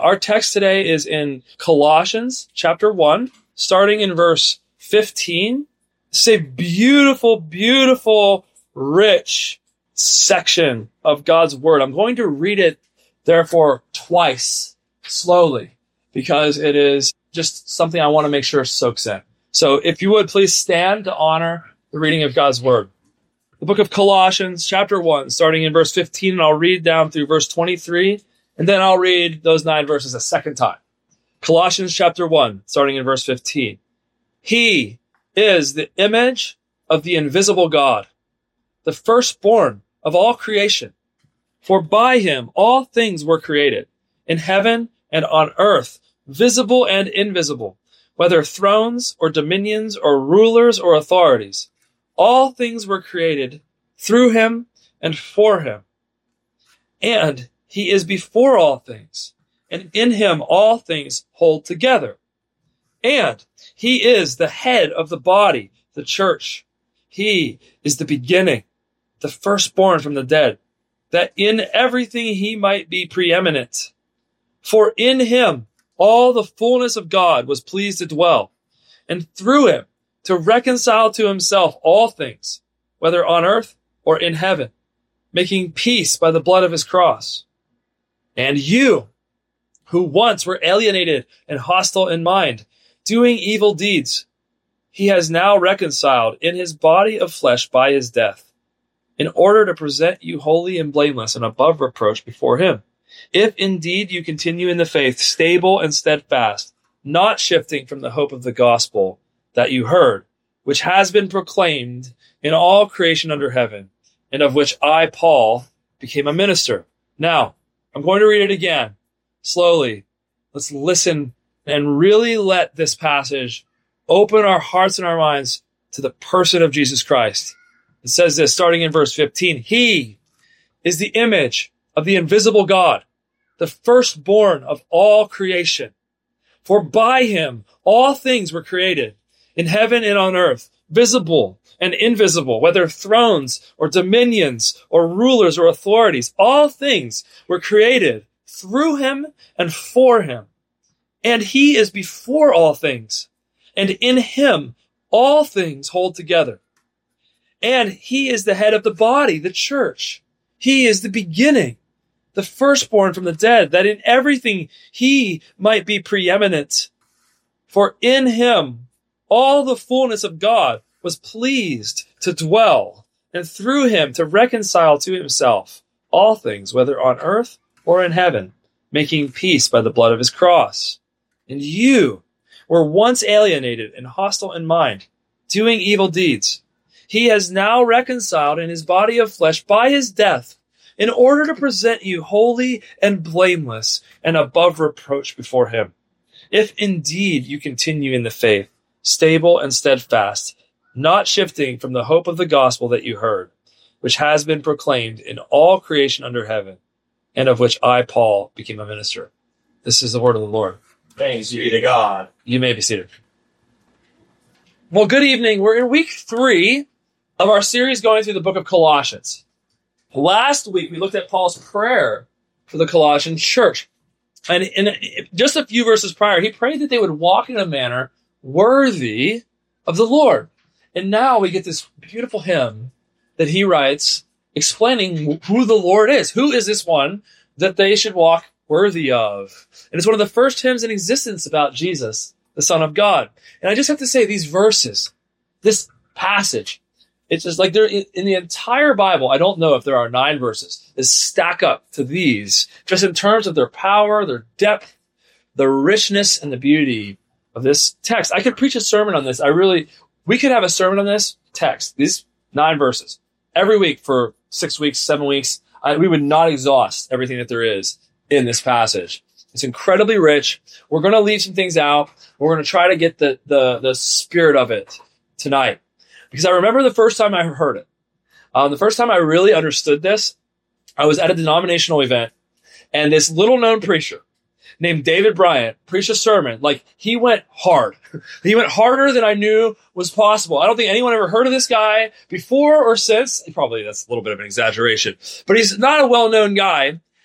Our text today is in Colossians chapter 1, starting in verse 15. It's a beautiful, beautiful, rich section of God's word. I'm going to read it, therefore, twice, slowly, because it is just something I want to make sure soaks in. So if you would, please stand to honor the reading of God's word. The book of Colossians, chapter 1, starting in verse 15, and I'll read down through verse 23, and then I'll read those 9 verses a second time. Colossians chapter 1, starting in verse 15. He is the image of the invisible God, the firstborn of all creation. For by him all things were created, in heaven and on earth, visible and invisible, whether thrones or dominions or rulers or authorities. All things were created through him and for him. And he is before all things, and in him all things hold together. And he is the head of the body, the church. He is the beginning, the firstborn from the dead, that in everything he might be preeminent. For in him all the fullness of God was pleased to dwell, and through him to reconcile to himself all things, whether on earth or in heaven, making peace by the blood of his cross. And you, who once were alienated and hostile in mind, doing evil deeds, he has now reconciled in his body of flesh by his death, in order to present you holy and blameless and above reproach before him. If indeed you continue in the faith, stable and steadfast, not shifting from the hope of the gospel that you heard, which has been proclaimed in all creation under heaven, and of which I, Paul, became a minister. Now, I'm going to read it again, slowly. Let's listen and really let this passage open our hearts and our minds to the person of Jesus Christ. It says this, starting in verse 15. He is the image of the invisible God, the firstborn of all creation. For by him all things were created, in heaven and on earth, visible and invisible, whether thrones or dominions or rulers or authorities. All things were created through him and for him. And he is before all things, and in him all things hold together. And he is the head of the body, the church. He is the beginning, the firstborn from the dead, that in everything he might be preeminent. For in him all the fullness of God was pleased to dwell, and through him to reconcile to himself all things, whether on earth or in heaven, making peace by the blood of his cross. And you were once alienated and hostile in mind, doing evil deeds. He has now reconciled in his body of flesh by his death, in order to present you holy and blameless and above reproach before him. If indeed you continue in the faith, stable and steadfast, not shifting from the hope of the gospel that you heard, which has been proclaimed in all creation under heaven, and of which I, Paul, became a minister. This is the word of the Lord. Thanks be to God. You may be seated. Well, good evening. We're in week 3 of our series going through the book of Colossians. Last week, we looked at Paul's prayer for the Colossian church. And in just a few verses prior, he prayed that they would walk in a manner worthy of the Lord. And now we get this beautiful hymn that he writes explaining who the Lord is. Who is this one that they should walk worthy of? And it's one of the first hymns in existence about Jesus, the Son of God. And I just have to say, these verses, this passage, it's just like they're in the entire Bible. I don't know if there are 9 verses that stack up to these, just in terms of their power, their depth, the richness, and the beauty of this text. I could preach a sermon on this. We could have a sermon on this text, these 9 verses, every week for 6 weeks, 7 weeks. We would not exhaust everything that there is in this passage. It's incredibly rich. We're going to leave some things out. We're going to try to get the spirit of it tonight. Because I remember the first time I heard it. The first time I really understood this, I was at a denominational event, and this little-known preacher named David Bryant preached a sermon. Like, he went hard. He went harder than I knew was possible. I don't think anyone ever heard of this guy before or since. Probably that's a little bit of an exaggeration. But he's not a well-known guy.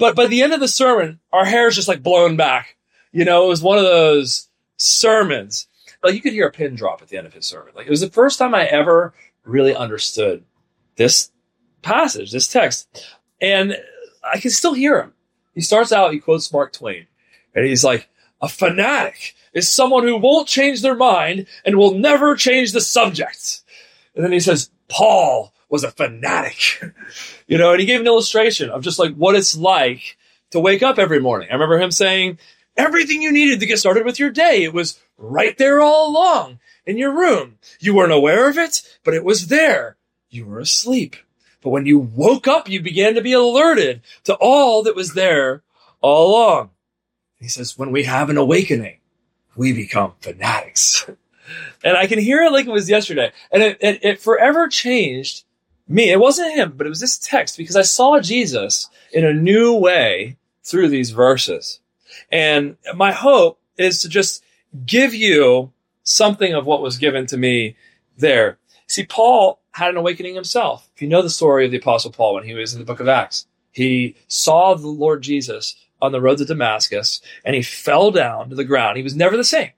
But by the end of the sermon, our hair is just like blown back. It was one of those sermons. Like you could hear a pin drop at the end of his sermon. Like it was the first time I ever really understood this passage, this text. And I can still hear him. He starts out, he quotes Mark Twain. And he's like, a fanatic is someone who won't change their mind and will never change the subject. And then he says, Paul was a fanatic. And he gave an illustration of just like what it's like to wake up every morning. I remember him saying, everything you needed to get started with your day, it was right there all along in your room. You weren't aware of it, but it was there. You were asleep. But when you woke up, you began to be alerted to all that was there all along. He says, when we have an awakening, we become fanatics. And I can hear it like it was yesterday. And it forever changed me. It wasn't him, but it was this text because I saw Jesus in a new way through these verses. And my hope is to just give you something of what was given to me there. See, Paul had an awakening himself. If you know the story of the Apostle Paul when he was in the book of Acts, he saw the Lord Jesus on the road to Damascus, and he fell down to the ground. He was never the same.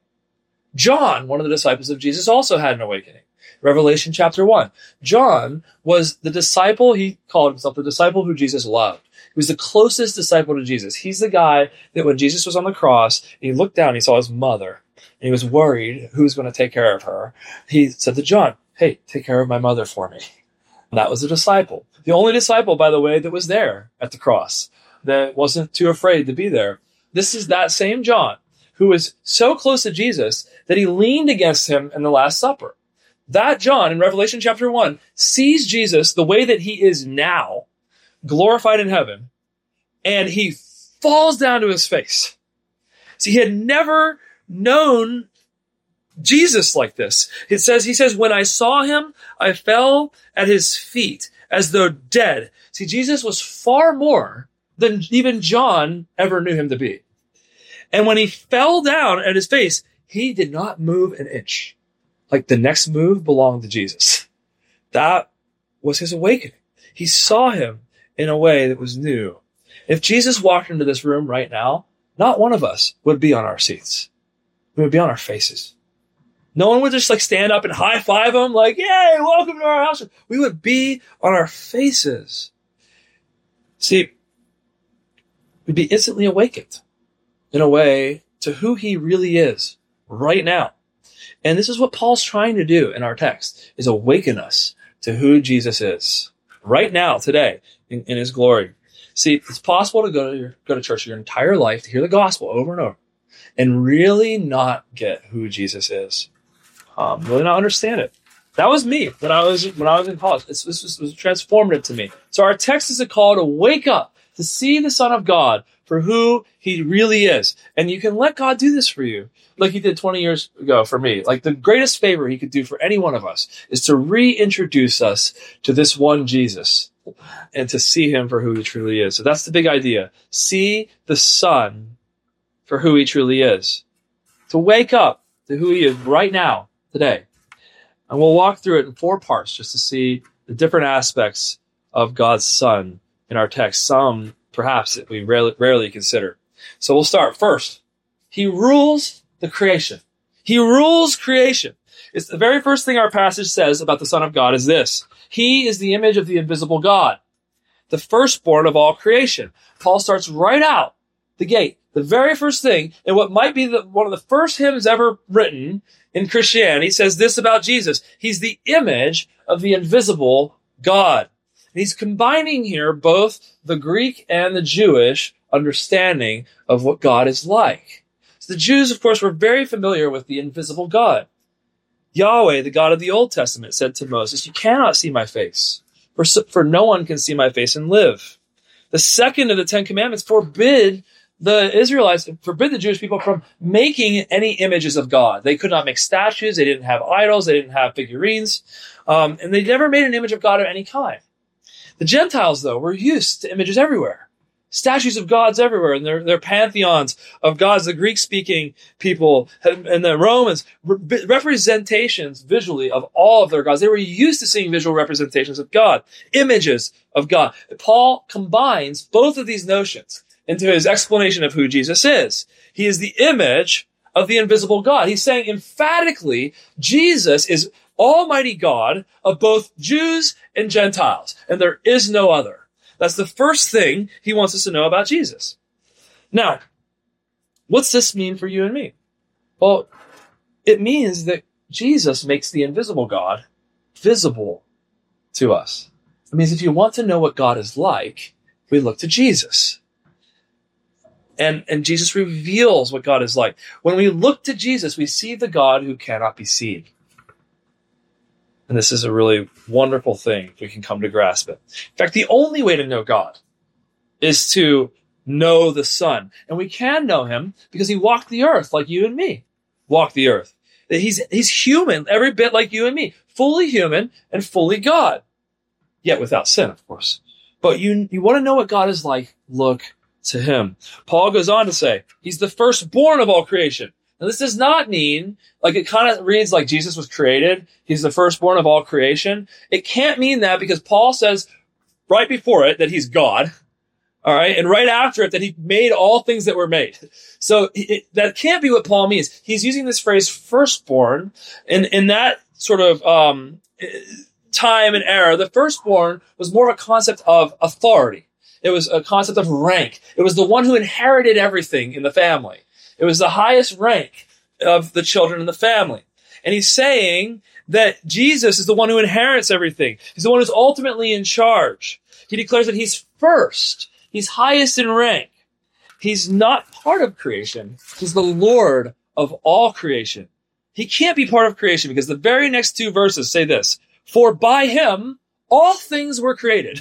John, one of the disciples of Jesus, also had an awakening. Revelation chapter 1. John was the disciple, he called himself the disciple who Jesus loved. He was the closest disciple to Jesus. He's the guy that when Jesus was on the cross, he looked down, he saw his mother, and he was worried who's going to take care of her. He said to John, hey, take care of my mother for me. And that was a disciple. The only disciple, by the way, that was there at the cross, that wasn't too afraid to be there. This is that same John who was so close to Jesus that he leaned against him in the Last Supper. That John in Revelation chapter 1 sees Jesus the way that he is now, glorified in heaven, and he falls down to his face. See, he had never known Jesus like this. He says, when I saw him, I fell at his feet as though dead. See, Jesus was far more than even John ever knew him to be. And when he fell down at his face, he did not move an inch. Like the next move belonged to Jesus. That was his awakening. He saw him in a way that was new. If Jesus walked into this room right now, not one of us would be on our seats. We would be on our faces. No one would just like stand up and high five him like, yay, welcome to our house. We would be on our faces. See, we'd be instantly awakened in a way to who he really is right now. And this is what Paul's trying to do in our text, is awaken us to who Jesus is right now, today, in his glory. See, it's possible to go to church your entire life, to hear the gospel over and over, and really not get who Jesus is. Really not understand it. That was me when I was in college. This was transformative to me. So our text is a call to wake up, to see the Son of God for who he really is. And you can let God do this for you, like he did 20 years ago for me. Like the greatest favor he could do for any one of us is to reintroduce us to this one Jesus and to see him for who he truly is. So that's the big idea. See the Son for who he truly is. To wake up to who he is right now, today. And we'll walk through it in 4 parts just to see the different aspects of God's Son in our text. Some, perhaps, that we rarely consider. So we'll start first. He rules the creation. He rules creation. It's the very first thing our passage says about the Son of God is this. He is the image of the invisible God, the firstborn of all creation. Paul starts right out the gate. The very first thing, and what might be one of the first hymns ever written in Christianity, says this about Jesus. He's the image of the invisible God. And he's combining here both the Greek and the Jewish understanding of what God is like. So the Jews, of course, were very familiar with the invisible God. Yahweh, the God of the Old Testament, said to Moses, you cannot see my face, for no one can see my face and live. The second of the 10 Commandments forbid the Jewish people from making any images of God. They could not make statues. They didn't have idols. They didn't have figurines. And they never made an image of God of any kind. The Gentiles, though, were used to images everywhere. statues of gods everywhere, and their pantheons of gods, the Greek-speaking people and the Romans, representations visually of all of their gods. They were used to seeing visual representations of God, images of God. Paul combines both of these notions into his explanation of who Jesus is. He is the image of the invisible God. He's saying emphatically, Jesus is Almighty God of both Jews and Gentiles, and there is no other. That's the first thing he wants us to know about Jesus. Now, what's this mean for you and me? Well, it means that Jesus makes the invisible God visible to us. It means if you want to know what God is like, we look to Jesus. And Jesus reveals what God is like. When we look to Jesus, we see the God who cannot be seen. And this is a really wonderful thing if we can come to grasp it. In fact, the only way to know God is to know the Son. And we can know him because he walked the earth like you and me walked the earth. He's human, every bit like you and me. Fully human and fully God. Yet without sin, of course. But you want to know what God is like, look to him. Paul goes on to say, he's the firstborn of all creation. Now, this does not mean, like it kind of reads like Jesus was created. He's the firstborn of all creation. It can't mean that because Paul says right before it that he's God. All right. And right after it that he made all things that were made. So that can't be what Paul means. He's using this phrase firstborn in that sort of, time and era. The firstborn was more of a concept of authority. It was a concept of rank. It was the one who inherited everything in the family. It was the highest rank of the children in the family. And he's saying that Jesus is the one who inherits everything. He's the one who's ultimately in charge. He declares that he's first. He's highest in rank. He's not part of creation. He's the Lord of all creation. He can't be part of creation because the very next two verses say this, for by him all things were created.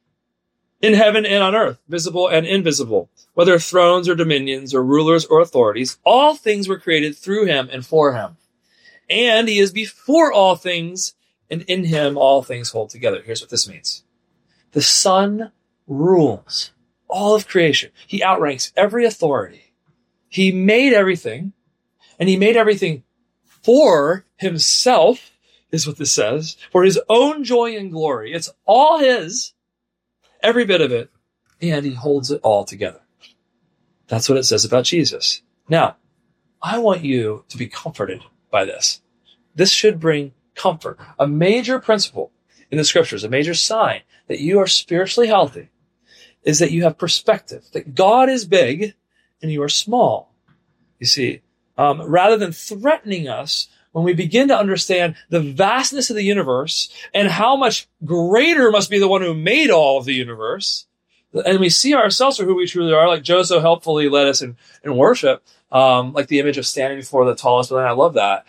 In heaven and on earth, visible and invisible, whether thrones or dominions or rulers or authorities, all things were created through him and for him. And he is before all things, and in him all things hold together. Here's what this means. The Son rules all of creation. He outranks every authority. He made everything, and he made everything for himself, is what this says, for his own joy and glory. It's all his. Every bit of it, and he holds it all together. That's what it says about Jesus. Now, I want you to be comforted by this. This should bring comfort. A major principle in the scriptures, a major sign that you are spiritually healthy, is that you have perspective, that God is big and you are small. You see, rather than threatening us, when we begin to understand the vastness of the universe and how much greater must be the one who made all of the universe, and we see ourselves for who we truly are, like Joe so helpfully led us in worship, like the image of standing before the tallest building. I love that.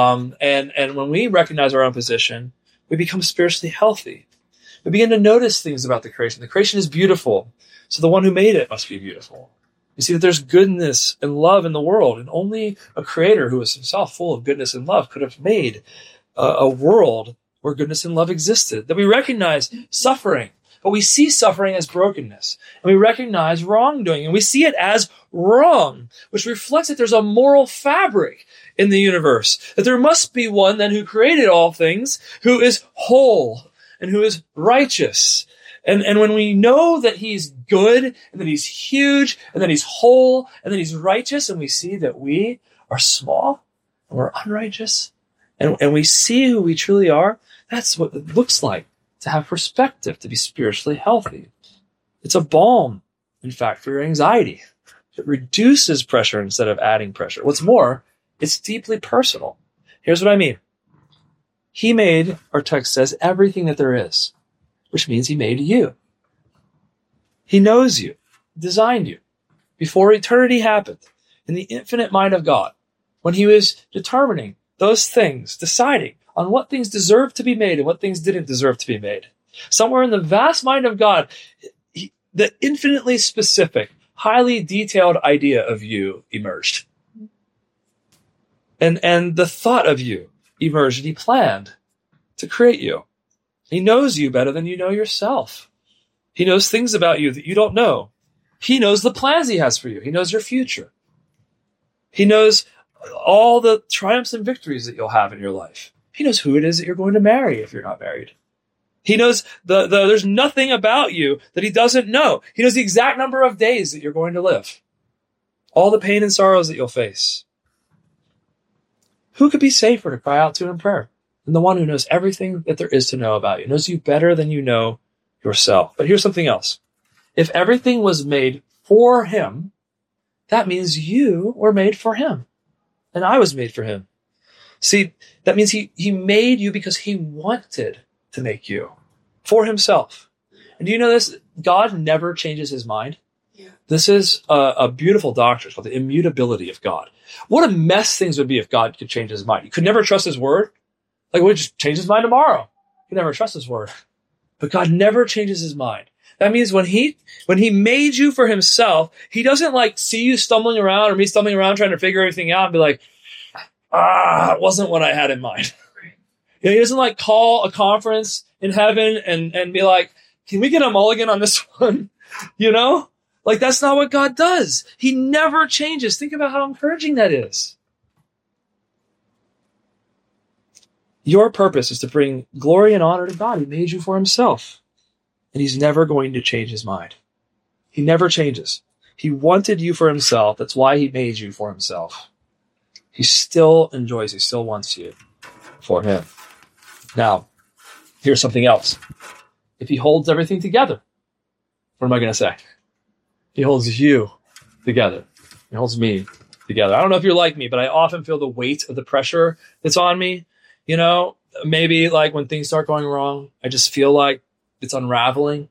And when we recognize our own position, we become spiritually healthy. We begin to notice things about the creation. The creation is beautiful, so the one who made it must be beautiful. You see that there's goodness and love in the world, and only a creator who is himself full of goodness and love could have made a world where goodness and love existed. That we recognize suffering, but we see suffering as brokenness, and we recognize wrongdoing, and we see it as wrong, which reflects that there's a moral fabric in the universe, that there must be one then who created all things, who is whole and who is righteous. And when we know that he's good and that he's huge and that he's whole and that he's righteous, and we see that we are small and we're unrighteous and we see who we truly are, that's what it looks like to have perspective, to be spiritually healthy. It's a balm, in fact, for your anxiety. It reduces pressure instead of adding pressure. What's more, it's deeply personal. Here's what I mean. He made, our text says, everything that there is, which means he made you. He knows you, designed you before eternity happened in the infinite mind of God, when he was determining those things, deciding on what things deserved to be made and what things didn't deserve to be made. Somewhere in the vast mind of God, the infinitely specific, highly detailed idea of you emerged. And the thought of you emerged, and he planned to create you. He knows you better than you know yourself. He knows things about you that you don't know. He knows the plans he has for you. He knows your future. He knows all the triumphs and victories that you'll have in your life. He knows who it is that you're going to marry if you're not married. He knows there's nothing about you that he doesn't know. He knows the exact number of days that you're going to live. All the pain and sorrows that you'll face. Who could be safer to cry out to in prayer than the one who knows everything that there is to know about you, knows you better than you know yourself? But here's something else. If everything was made for him, that means you were made for him. And I was made for him. See, that means he made you because he wanted to make you for himself. And do you know this? God never changes his mind. Yeah. This is a beautiful doctrine. It's called the immutability of God. What a mess things would be if God could change his mind. You could never trust his word. Like, we'd just change his mind tomorrow. You could never trust his word. But God never changes his mind. That means when he made you for himself, he doesn't like see you stumbling around or me stumbling around trying to figure everything out and be like, it wasn't what I had in mind. You know, he doesn't like call a conference in heaven and be like, can we get a mulligan on this one? You know, like that's not what God does. He never changes. Think about how encouraging that is. Your purpose is to bring glory and honor to God. He made you for himself. And he's never going to change his mind. He never changes. He wanted you for himself. That's why he made you for himself. He still enjoys, he still wants you for him. Now, here's something else. If he holds everything together, what am I going to say? He holds you together. He holds me together. I don't know if you're like me, but I often feel the weight of the pressure that's on me. You know, maybe like when things start going wrong, I just feel like it's unraveling.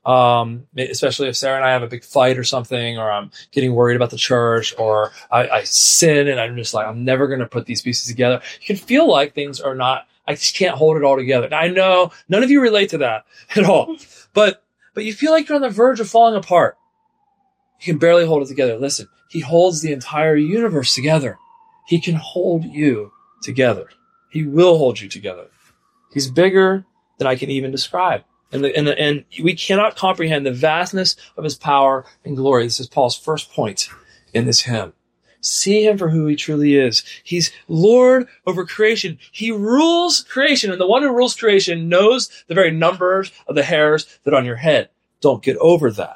Especially if Sarah and I have a big fight or something, or I'm getting worried about the church, or I sin and I'm just like, I'm never going to put these pieces together. You can feel like things are not, I just can't hold it all together. Now, I know none of you relate to that at all, but you feel like you're on the verge of falling apart. You can barely hold it together. Listen, he holds the entire universe together. He can hold you together. He will hold you together. He's bigger than I can even describe. And we cannot comprehend the vastness of his power and glory. This is Paul's first point in this hymn. See him for who he truly is. He's Lord over creation. He rules creation, and the one who rules creation knows the very numbers of the hairs that are on your head. Don't get over that.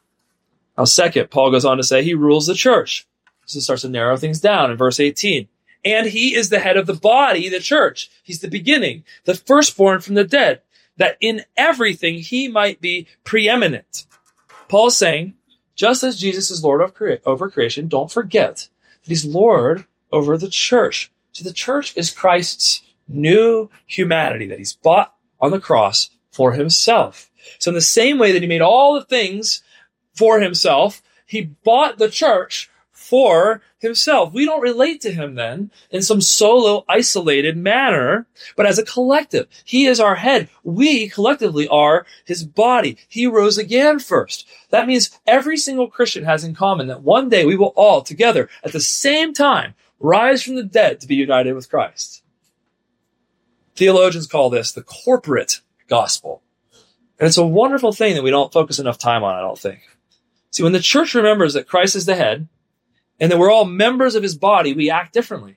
Now, second, Paul goes on to say he rules the church. So he starts to narrow things down in verse 18. And he is the head of the body, the church. He's the beginning, the firstborn from the dead, that in everything he might be preeminent. Paul's saying, just as Jesus is Lord over creation, don't forget that he's Lord over the church. So the church is Christ's new humanity that he's bought on the cross for himself. So in the same way that he made all the things for himself, he bought the church for himself. We don't relate to him then in some solo, isolated manner, but as a collective. He is our head. We collectively are his body. He rose again first. That means every single Christian has in common that one day we will all together at the same time rise from the dead to be united with Christ. Theologians call this the corporate gospel. And it's a wonderful thing that we don't focus enough time on, I don't think. See, when the church remembers that Christ is the head, and that we're all members of his body, we act differently.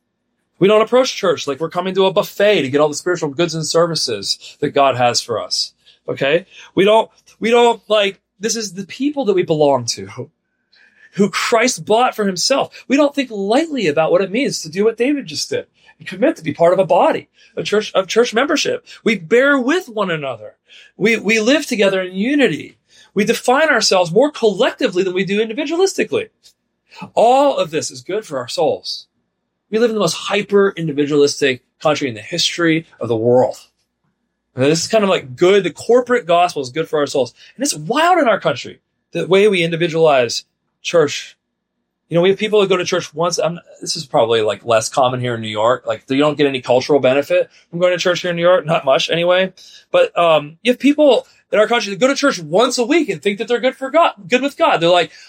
We don't approach church like we're coming to a buffet to get all the spiritual goods and services that God has for us. Okay? We don't like, this is the people that we belong to, who Christ bought for himself. We don't think lightly about what it means to do what David just did and commit to be part of a body, of church membership. We bear with one another. We live together in unity. We define ourselves more collectively than we do individualistically. All of this is good for our souls. We live in the most hyper-individualistic country in the history of the world. And this is kind of like good. The corporate gospel is good for our souls. And it's wild in our country, the way we individualize church. You know, we have people that go to church once. This is probably like less common here in New York. Like, you don't get any cultural benefit from going to church here in New York. Not much anyway. But you have people in our country that go to church once a week and think that they're good with God. They're like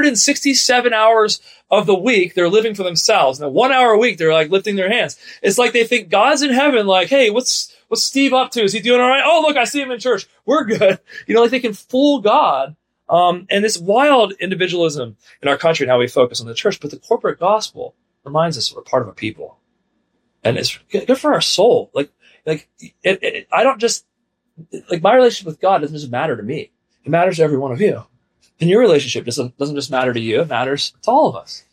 167 hours of the week they're living for themselves. Now 1 hour a week they're like lifting their hands. It's like they think God's in heaven. Like, hey, what's Steve up to? Is he doing all right? Oh, look, I see him in church. We're good. You know, like they can fool God And this wild individualism in our country and how we focus on the church, but the corporate gospel reminds us we're part of a people. And it's good for our soul. I don't just, my relationship with God doesn't just matter to me. It matters to every one of you. And your relationship doesn't just matter to you. It matters to all of us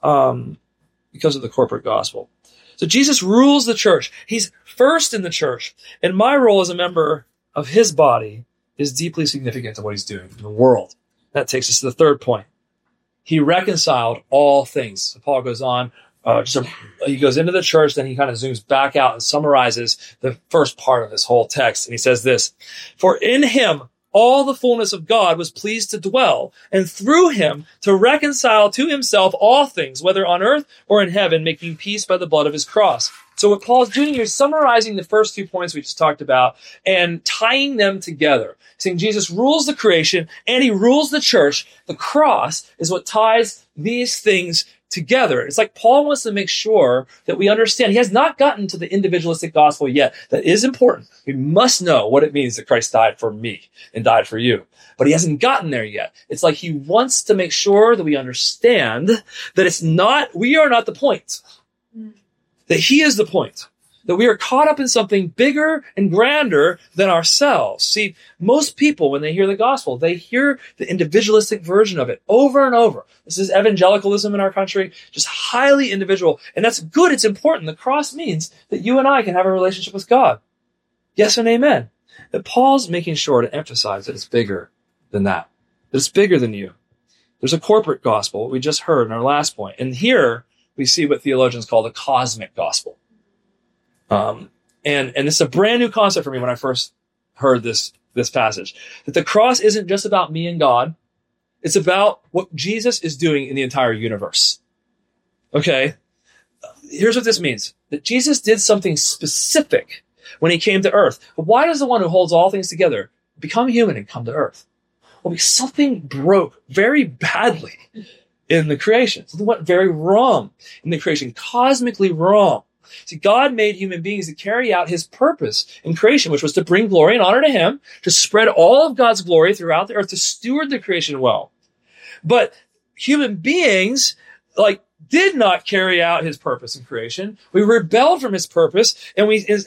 because of the corporate gospel. So Jesus rules the church. He's first in the church. And my role as a member of his body is deeply significant to what he's doing in the world. That takes us to the third point. He reconciled all things. So Paul goes on. He goes into the church, then he kind of zooms back out and summarizes the first part of this whole text. And he says this, "For in him all the fullness of God was pleased to dwell, and through him to reconcile to himself all things, whether on earth or in heaven, making peace by the blood of his cross." So what Paul's doing here is summarizing the first 2 points we just talked about and tying them together. Saying Jesus rules the creation and he rules the church. The cross is what ties these things together. It's like Paul wants to make sure that we understand. He has not gotten to the individualistic gospel yet. That is important. We must know what it means that Christ died for me and died for you. But he hasn't gotten there yet. It's like he wants to make sure that we understand that we are not the point. That he is the point. That we are caught up in something bigger and grander than ourselves. See, most people, when they hear the gospel, they hear the individualistic version of it over and over. This is evangelicalism in our country, just highly individual. And that's good. It's important. The cross means that you and I can have a relationship with God. Yes and amen. But Paul's making sure to emphasize that it's bigger than that. That it's bigger than you. There's a corporate gospel, what we just heard in our last point. And here we see what theologians call the cosmic gospel. And it's a brand new concept for me when I first heard this passage, that the cross isn't just about me and God. It's about what Jesus is doing in the entire universe. Okay. Here's what this means, that Jesus did something specific when he came to earth. But why does the one who holds all things together become human and come to earth? Well, because something broke very badly in the creation. Something went very wrong in the creation, cosmically wrong. See, God made human beings to carry out his purpose in creation, which was to bring glory and honor to him, to spread all of God's glory throughout the earth, to steward the creation well. But human beings, did not carry out his purpose in creation. We rebelled from his purpose, and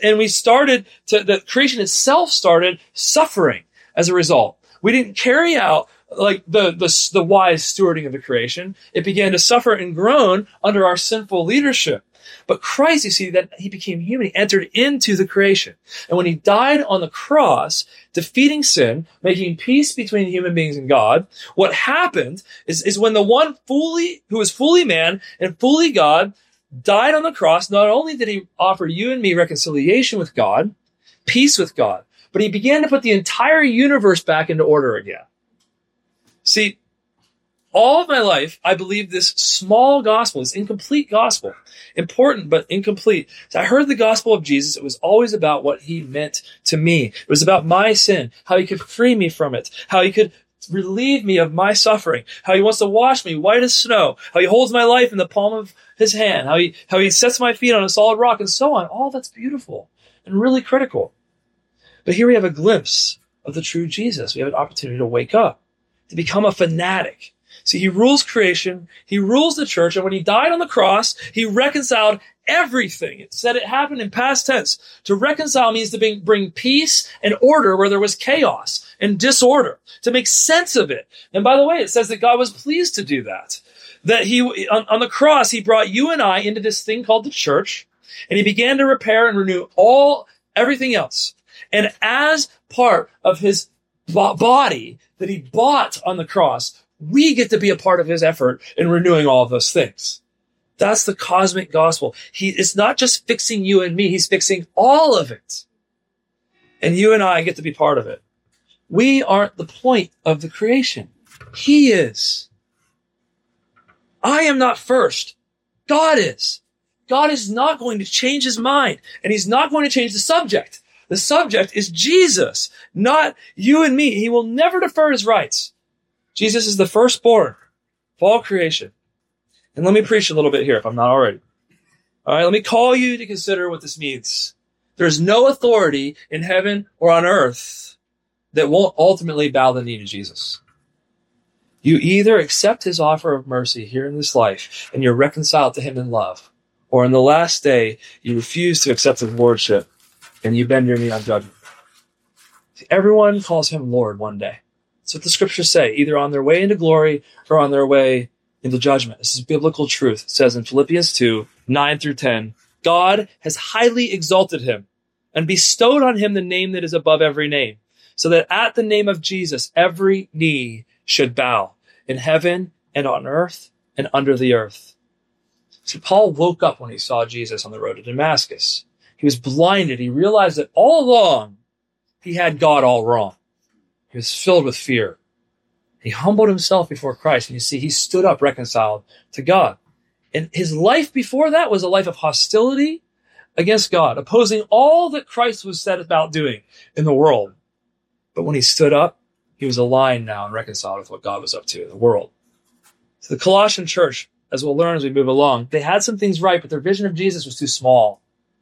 the creation itself started suffering as a result. We didn't carry out the wise stewarding of the creation. It began to suffer and groan under our sinful leadership. But Christ, you see, that he became human. He entered into the creation. And when he died on the cross, defeating sin, making peace between human beings and God, what happened is when the one who was fully man and fully God died on the cross, not only did he offer you and me reconciliation with God, peace with God, but he began to put the entire universe back into order again. See, all of my life, I believed this small gospel, this incomplete gospel, important but incomplete. So I heard the gospel of Jesus. It was always about what he meant to me. It was about my sin, how he could free me from it, how he could relieve me of my suffering, how he wants to wash me white as snow, how he holds my life in the palm of his hand, how he sets my feet on a solid rock, and so on. All that's beautiful and really critical. But here we have a glimpse of the true Jesus. We have an opportunity to wake up, to become a fanatic. See, he rules creation, he rules the church, and when he died on the cross, he reconciled everything. It said it happened in past tense. To reconcile means to bring peace and order where there was chaos and disorder, to make sense of it. And by the way, it says that God was pleased to do that. That on the cross, he brought you and I into this thing called the church, and he began to repair and renew everything else. And as part of his body that he bought on the cross, we get to be a part of his effort in renewing all of those things. That's the cosmic gospel. It's not just fixing you and me. He's fixing all of it. And you and I get to be part of it. We aren't the point of the creation. He is. I am not first. God is. God is not going to change his mind, and he's not going to change the subject. The subject is Jesus, not you and me. He will never defer his rights. Jesus is the firstborn of all creation. And let me preach a little bit here if I'm not already. All right, let me call you to consider what this means. There's no authority in heaven or on earth that won't ultimately bow the knee to Jesus. You either accept his offer of mercy here in this life and you're reconciled to him in love, or in the last day, you refuse to accept his lordship and you bend your knee on judgment. Everyone calls him Lord one day. That's what the scriptures say, either on their way into glory or on their way into judgment. This is biblical truth. It says in Philippians 2, 9 through 10, God has highly exalted him and bestowed on him the name that is above every name, so that at the name of Jesus, every knee should bow in heaven and on earth and under the earth. See, Paul woke up when he saw Jesus on the road to Damascus. He was blinded. He realized that all along he had God all wrong. He was filled with fear. He humbled himself before Christ. And you see, he stood up reconciled to God. And his life before that was a life of hostility against God, opposing all that Christ was set about doing in the world. But when he stood up, he was aligned now and reconciled with what God was up to in the world. So the Colossian church, as we'll learn as we move along, they had some things right, but their vision of Jesus was too small.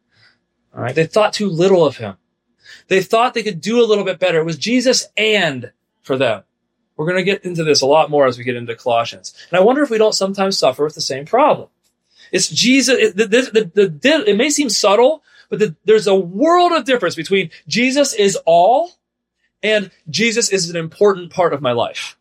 All right, they thought too little of him. They thought they could do a little bit better. It was Jesus and for them. We're going to get into this a lot more as we get into Colossians. And I wonder if we don't sometimes suffer with the same problem. It's Jesus. It may seem subtle, but there's a world of difference between Jesus is all and Jesus is an important part of my life.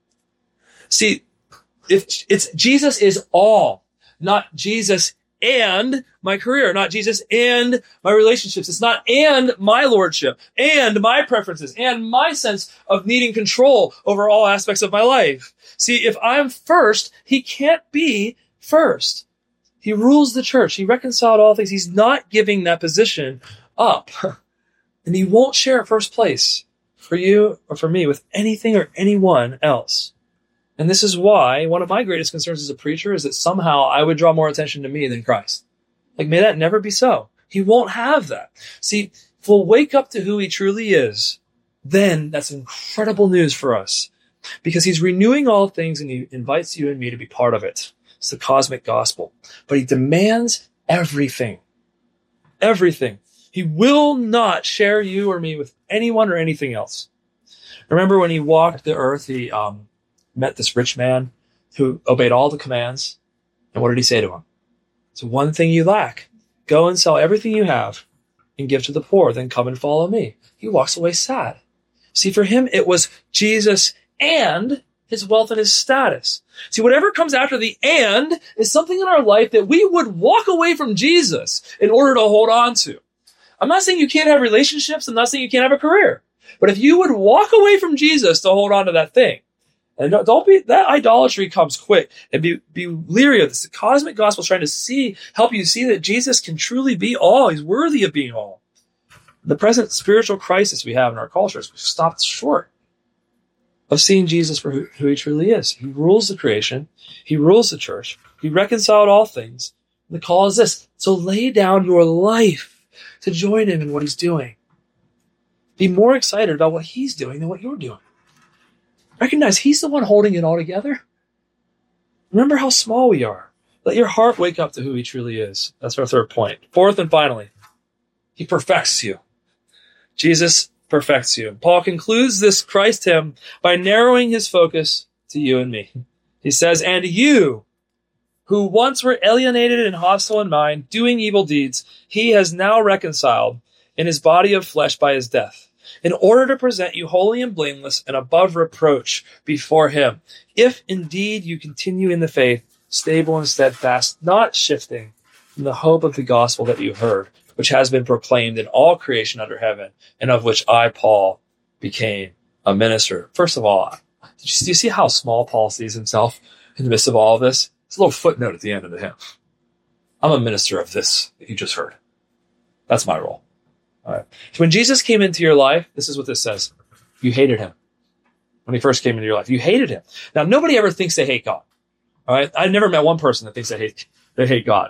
See, if it's Jesus is all, not Jesus and my career, not Jesus and my relationships. It's not and my lordship and my preferences and my sense of needing control over all aspects of my life. See, if I'm first, he can't be first. He rules the church. He reconciled all things. He's not giving that position up. And he won't share first place for you or for me with anything or anyone else. And this is why one of my greatest concerns as a preacher is that somehow I would draw more attention to me than Christ. Like, may that never be so. He won't have that. See, if we'll wake up to who he truly is, then that's incredible news for us, because he's renewing all things and he invites you and me to be part of it. It's the cosmic gospel. But he demands everything. Everything. He will not share you or me with anyone or anything else. Remember when he walked the earth, he met this rich man who obeyed all the commands. And what did he say to him? It's one thing you lack. Go and sell everything you have and give to the poor. Then come and follow me. He walks away sad. See, for him, it was Jesus and his wealth and his status. See, whatever comes after the and is something in our life that we would walk away from Jesus in order to hold on to. I'm not saying you can't have relationships. I'm not saying you can't have a career. But if you would walk away from Jesus to hold on to that thing, and don't be, that idolatry comes quick, and be leery of this. The cosmic gospel is trying to help you see that Jesus can truly be all. He's worthy of being all. The present spiritual crisis we have in our culture is we've stopped short of seeing Jesus for who he truly is. He rules the creation. He rules the church. He reconciled all things. And the call is this: so lay down your life to join him in what he's doing. Be more excited about what he's doing than what you're doing. Recognize he's the one holding it all together. Remember how small we are. Let your heart wake up to who he truly is. That's our third point. Fourth and finally, he perfects you. Jesus perfects you. Paul concludes this Christ hymn by narrowing his focus to you and me. He says, and you, who once were alienated and hostile in mind, doing evil deeds, he has now reconciled in his body of flesh by his death, in order to present you holy and blameless and above reproach before him. If indeed you continue in the faith, stable and steadfast, not shifting from the hope of the gospel that you heard, which has been proclaimed in all creation under heaven, and of which I, Paul, became a minister. First of all, do you see how small Paul sees himself in the midst of all of this? It's a little footnote at the end of the hymn. I'm a minister of this that you just heard. That's my role. All right. So when Jesus came into your life, this is what this says. You hated him. When he first came into your life, you hated him. Now, nobody ever thinks they hate God. All right. I've never met one person that thinks they hate God.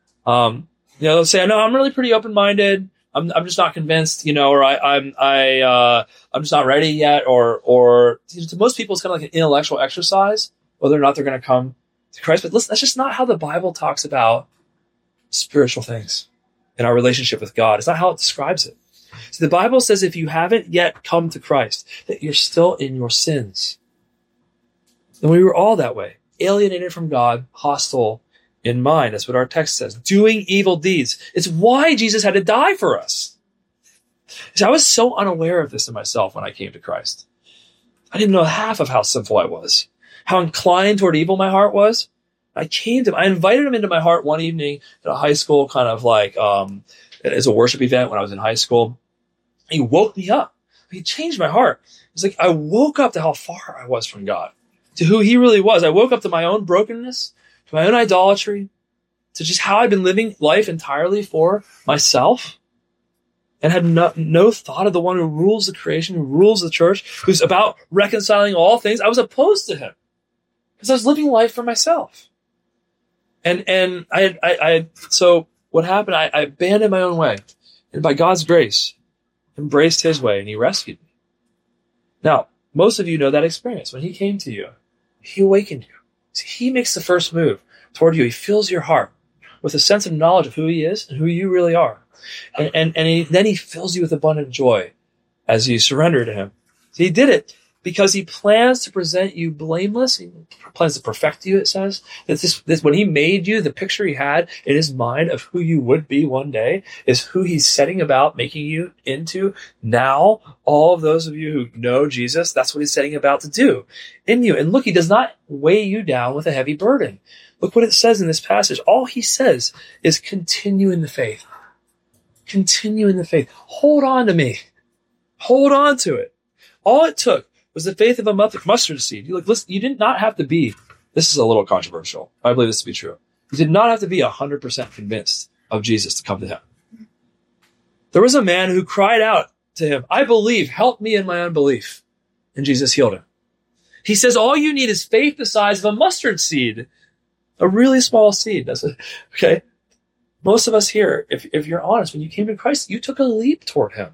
They'll say, no, I'm really pretty open-minded. I'm just not convinced, or I'm just not ready yet. Or to most people, it's kind of like an intellectual exercise, whether or not they're going to come to Christ. But listen, that's just not how the Bible talks about spiritual things in our relationship with God. It's not how it describes it. So the Bible says if you haven't yet come to Christ, that you're still in your sins. And we were all that way, alienated from God, hostile in mind. That's what our text says. Doing evil deeds. It's why Jesus had to die for us. See, I was so unaware of this in myself when I came to Christ. I didn't know half of how sinful I was, how inclined toward evil my heart was. I invited him into my heart one evening at a high school, kind of like as a worship event when I was in high school. He woke me up. He changed my heart. It's like I woke up to how far I was from God, to who he really was. I woke up to my own brokenness, to my own idolatry, to just how I'd been living life entirely for myself, and had no thought of the one who rules the creation, who rules the church, who's about reconciling all things. I was opposed to him because I was living life for myself. And so what happened, I abandoned my own way, and by God's grace, embraced his way, and he rescued me. Now, most of you know that experience. When he came to you, he awakened you. See, he makes the first move toward you. He fills your heart with a sense of knowledge of who he is and who you really are. And then he fills you with abundant joy as you surrender to him. So he did it because he plans to present you blameless. He plans to perfect you, it says. That this when he made you, the picture he had in his mind of who you would be one day is who he's setting about making you into now. All of those of you who know Jesus, that's what he's setting about to do in you. And look, he does not weigh you down with a heavy burden. Look what it says in this passage. All he says is continue in the faith. Continue in the faith. Hold on to me. Hold on to it. All it took was the faith of a mustard seed. You did not have to be, this is a little controversial. I believe this to be true. You did not have to be 100% convinced of Jesus to come to him. There was a man who cried out to him, I believe, help me in my unbelief. And Jesus healed him. He says, all you need is faith the size of a mustard seed. A really small seed. That's it. Okay. Most of us here, if you're honest, when you came to Christ, you took a leap toward him.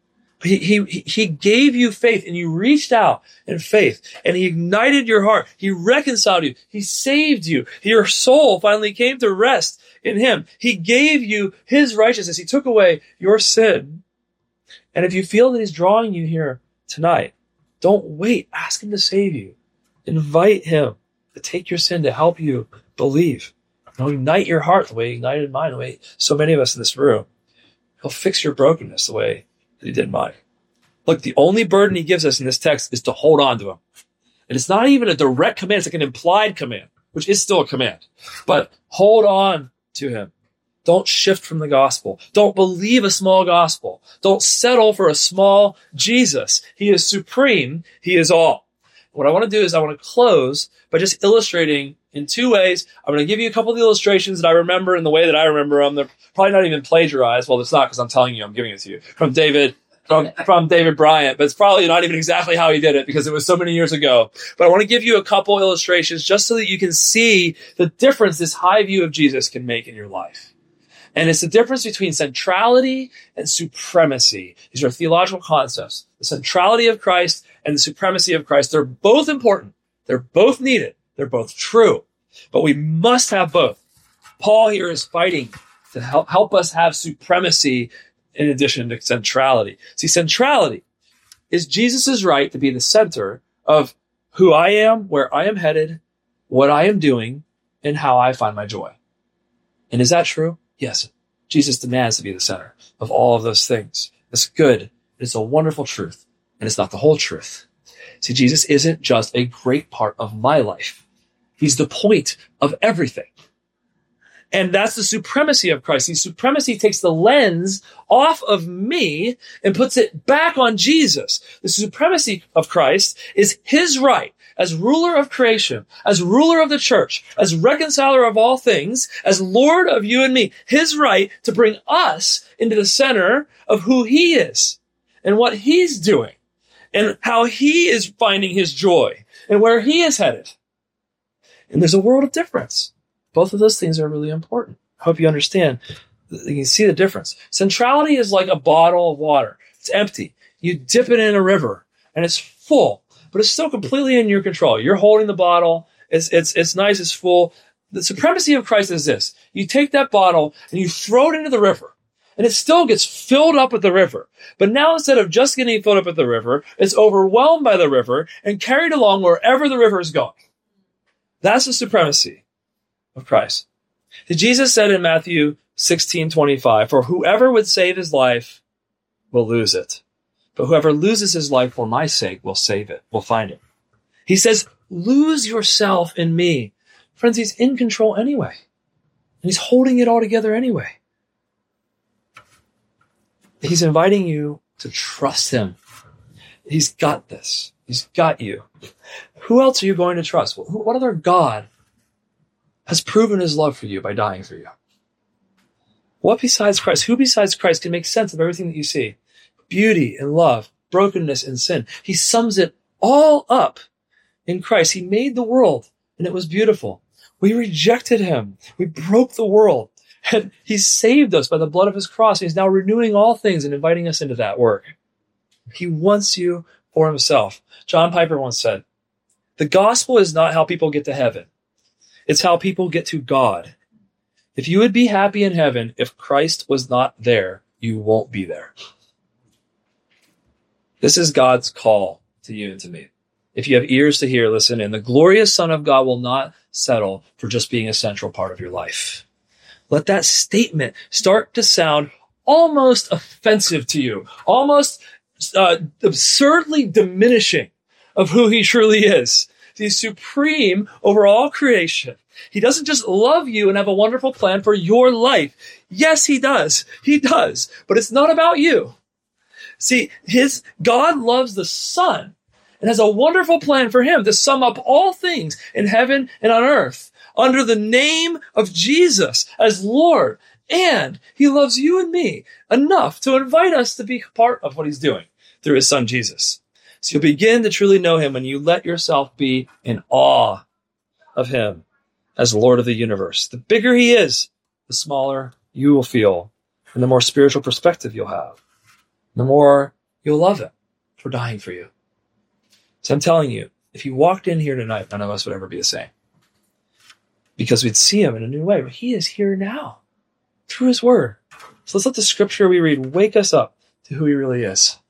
He gave you faith, and you reached out in faith, and he ignited your heart. He reconciled you. He saved you. Your soul finally came to rest in him. He gave you his righteousness. He took away your sin. And if you feel that he's drawing you here tonight, don't wait. Ask him to save you. Invite him to take your sin, to help you believe. He'll ignite your heart the way he ignited mine, the way so many of us in this room. He'll fix your brokenness the way that he did mine. Look, the only burden he gives us in this text is to hold on to him. And it's not even a direct command. It's like an implied command, which is still a command. But hold on to him. Don't shift from the gospel. Don't believe a small gospel. Don't settle for a small Jesus. He is supreme. He is all. What I want to do is I want to close by just illustrating in two ways. I'm going to give you a couple of the illustrations that I remember in the way that I remember them. They're probably not even plagiarized. Well, it's not, because I'm telling you, I'm giving it to you from David Bryant, but it's probably not even exactly how he did it because it was so many years ago. But I want to give you a couple illustrations just so that you can see the difference this high view of Jesus can make in your life. And it's the difference between centrality and supremacy. These are theological concepts. The centrality of Christ and the supremacy of Christ. They're both important. They're both needed. They're both true. But we must have both. Paul here is fighting to help us have supremacy in addition to centrality. See, centrality is Jesus' right to be the center of who I am, where I am headed, what I am doing, and how I find my joy. And is that true? Yes. Jesus demands to be the center of all of those things. It's good. It's a wonderful truth. And it's not the whole truth. See, Jesus isn't just a great part of my life. He's the point of everything. And that's the supremacy of Christ. The supremacy takes the lens off of me and puts it back on Jesus. The supremacy of Christ is his right as ruler of creation, as ruler of the church, as reconciler of all things, as Lord of you and me. His right to bring us into the center of who he is and what he's doing and how he is finding his joy and where he is headed. And there's a world of difference. Both of those things are really important. I hope you understand. You can see the difference. Centrality is like a bottle of water. It's empty. You dip it in a river and it's full, but it's still completely in your control. You're holding the bottle. It's nice. It's full. The supremacy of Christ is this. You take that bottle and you throw it into the river and it still gets filled up with the river. But now instead of just getting filled up with the river, it's overwhelmed by the river and carried along wherever the river is going. That's the supremacy of Christ. Jesus said in Matthew 16:25, "For whoever would save his life will lose it. But whoever loses his life for my sake will save it, will find it." He says, lose yourself in me. Friends, he's in control anyway. And he's holding it all together anyway. He's inviting you to trust him. He's got this. He's got you. Who else are you going to trust? What other God has proven his love for you by dying for you? What besides Christ? Who besides Christ can make sense of everything that you see? Beauty and love, brokenness and sin. He sums it all up in Christ. He made the world and it was beautiful. We rejected him. We broke the world. And he saved us by the blood of his cross. He's now renewing all things and inviting us into that work. He wants you for himself. John Piper once said, "The gospel is not how people get to heaven. It's how people get to God. If you would be happy in heaven, if Christ was not there, you won't be there." This is God's call to you and to me. If you have ears to hear, listen in. The glorious Son of God will not settle for just being a central part of your life. Let that statement start to sound almost offensive to you, almost absurdly diminishing of who he truly is. He's supreme over all creation. He doesn't just love you and have a wonderful plan for your life. Yes, he does. He does. But it's not about you. See, God loves the Son and has a wonderful plan for him to sum up all things in heaven and on earth under the name of Jesus as Lord. And he loves you and me enough to invite us to be part of what he's doing through his Son, Jesus. So you'll begin to truly know him when you let yourself be in awe of him as Lord of the universe. The bigger he is, the smaller you will feel, and the more spiritual perspective you'll have, the more you'll love him for dying for you. So I'm telling you, if you walked in here tonight, none of us would ever be the same, because we'd see him in a new way. But he is here now through his word. So let's let the scripture we read wake us up to who he really is.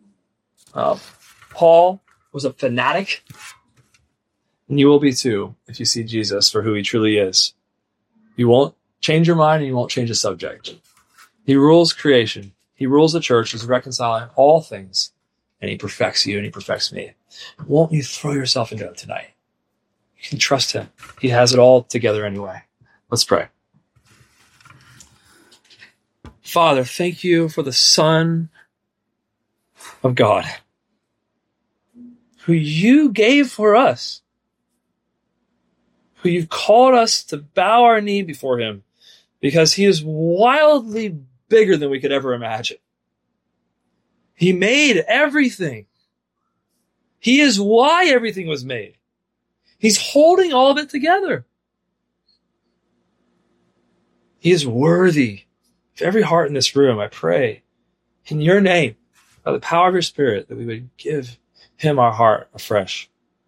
Paul was a fanatic, and you will be too if you see Jesus for who he truly is. You won't change your mind and you won't change the subject. He rules creation. He rules the church. He's reconciling all things, and he perfects you and he perfects me. Won't you throw yourself into it tonight? You can trust him. He has it all together anyway. Let's pray. Father, thank you for the Son of God, who you gave for us, who you've called us to bow our knee before him, because he is wildly bigger than we could ever imagine. He made everything. He is why everything was made. He's holding all of it together. He is worthy of every heart in this room. I pray in your name, by the power of your Spirit, that we would give him our heart afresh.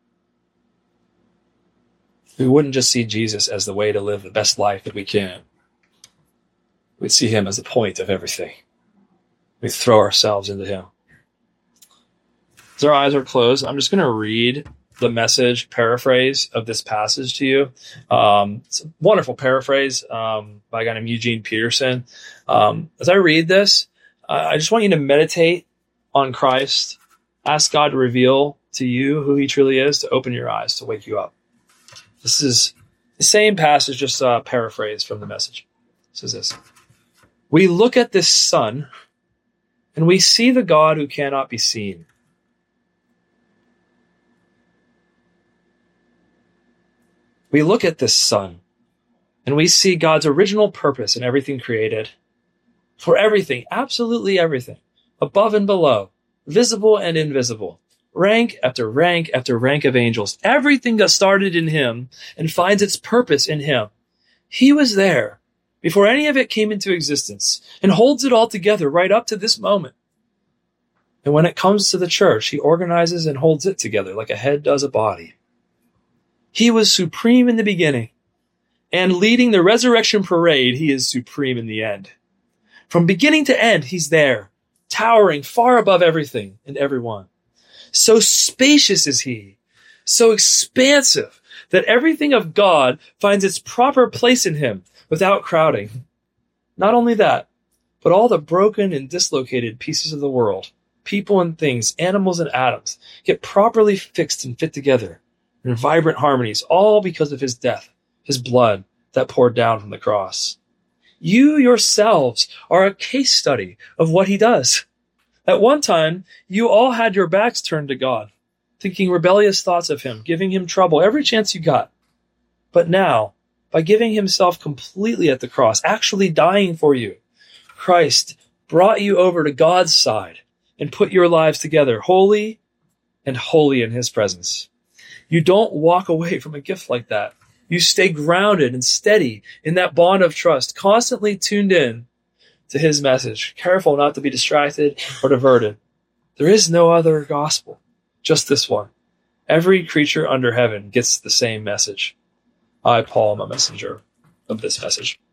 We wouldn't just see Jesus as the way to live the best life that we can. We'd see him as the point of everything. We throw ourselves into him. As our eyes are closed, I'm just going to read the Message paraphrase of this passage to you. It's a wonderful paraphrase by a guy named Eugene Peterson. As I read this, I just want you to meditate on Christ. Ask God to reveal to you who he truly is, to open your eyes, to wake you up. This is the same passage, just paraphrased from the Message. It says this: "We look at this Son, and we see the God who cannot be seen. We look at this Son, and we see God's original purpose in everything created. For everything, absolutely everything, above and below, visible and invisible, rank after rank after rank of angels. Everything got started in him and finds its purpose in him. He was there before any of it came into existence and holds it all together right up to this moment. And when it comes to the church, he organizes and holds it together like a head does a body. He was supreme in the beginning, and leading the resurrection parade, he is supreme in the end. From beginning to end, he's there, towering far above everything and everyone. So spacious is he, so expansive, that everything of God finds its proper place in him without crowding. Not only that, but all the broken and dislocated pieces of the world, people and things, animals and atoms, get properly fixed and fit together in vibrant harmonies, all because of his death, his blood that poured down from the cross. You yourselves are a case study of what he does. At one time, you all had your backs turned to God, thinking rebellious thoughts of him, giving him trouble every chance you got. But now, by giving himself completely at the cross, actually dying for you, Christ brought you over to God's side and put your lives together, holy and holy in his presence. You don't walk away from a gift like that. You stay grounded and steady in that bond of trust, constantly tuned in to his message, careful not to be distracted or diverted. There is no other gospel, just this one. Every creature under heaven gets the same message. I, Paul, am a messenger of this message.